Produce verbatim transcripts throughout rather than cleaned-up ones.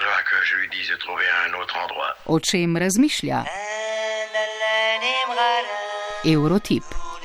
falloir que je lui dise de trouver un autre endroit. O čem razmišlja? Eurotip.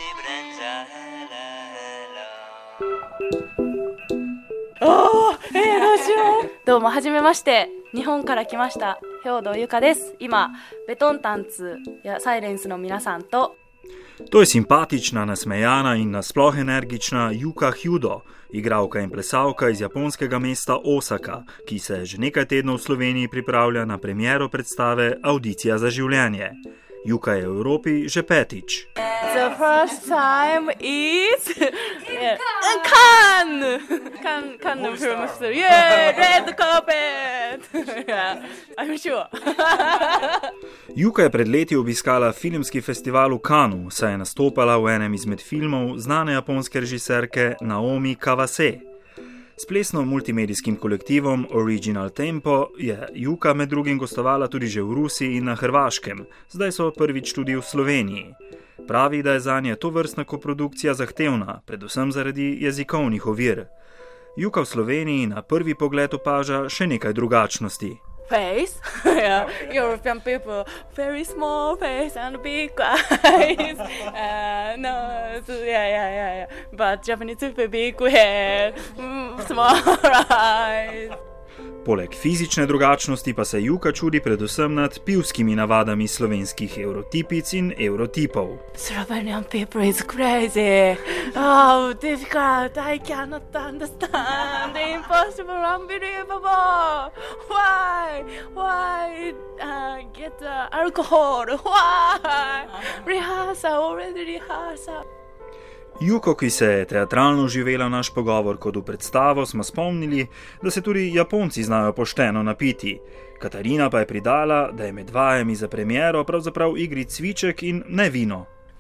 おー、えー、どうしよう。どうもはじめまして。日本から来ました兵藤由香です。今ベトンタンツやサイレンスの皆さんと To je simpatična, nasmejana in nasploh energična Yuka Hyudo, igralka in plesalka iz japonskega mesta Osaka, ki se že nekaj tednov v Sloveniji pripravlja na premiero predstave Audicija za življenje. Yuka je v Evropi že petič. The first time is yeah. Cannes! Cannes, Cannes film festival. Yeah, red carpet! Yeah, I'm sure. Yuka je pred leti obiskala filmski festival v Cannesu, saj je nastopala v enem izmed filmov znane japonske režiserke Naomi Kawase. S plesno-multimedijskim kolektivom Original Tempo je Yuka med drugim gostovala tudi že v Rusiji in na Hrvaškem, zdaj so prvič tudi v Sloveniji. Pravi, da je zanje tovrstna koprodukcija zahtevna, predvsem zaradi jezikovnih ovir. Yuka v Sloveniji na prvi pogled opaža še nekaj drugačnosti. Face, yeah, European people, very small face and big eyes. Uh, no, so, yeah, yeah, yeah, yeah. But Japanese people big hair, small eyes. Poleg fizične drugačnosti pa se Yuka čudi predvsem nad pivskimi navadami slovenskih eurotipic in eurotipov. Slovenian people is crazy. Oh, difficult. I cannot understand. Impossible, unbelievable. Why? Why uh, get uh, alcohol? Why? Rehearsal, already rehearsal. Yuko, ki se je teatralno živela naš pogovor kot v predstavo, smo spomnili, da se tudi Japonci znajo pošteno napiti. Katarina pa je pridala, da je med vajami za premiero pravzaprav igri cviček in ne vino.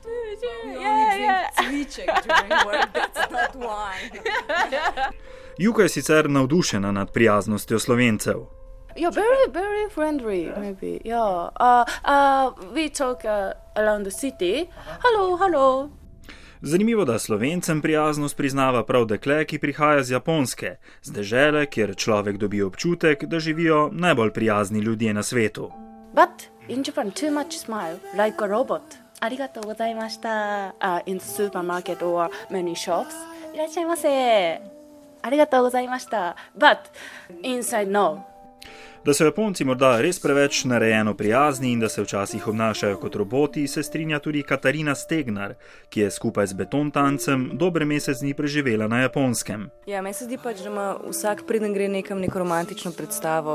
Yuka je sicer navdušena nad prijaznostjo Slovencev. Yeah, very, very friendly, maybe. Yeah. Uh, uh, we talk uh, around the city. Hello, hello. Zanimivo, da Slovencem prijaznost priznava prav dekle, ki prihaja z Japonske, z dežele, kjer človek dobi občutek, da živijo najbolj prijazni ljudje na svetu. But in Japan, too much smile, like a robot. Arigatou gozaimashita. Uh, in the supermarket or many shops. Irashaimase. Arigatou gozaimashita. But inside, no. Da so Japonci morda res preveč narejeno prijazni in da se včasih obnašajo kot roboti, se strinja tudi Katarina Stegnar, ki je skupaj z Betontancem dober mesec dni preživela na Japonskem. Ja, meni se zdi pač, da ima vsak preden gre nekam neko romantično predstavo,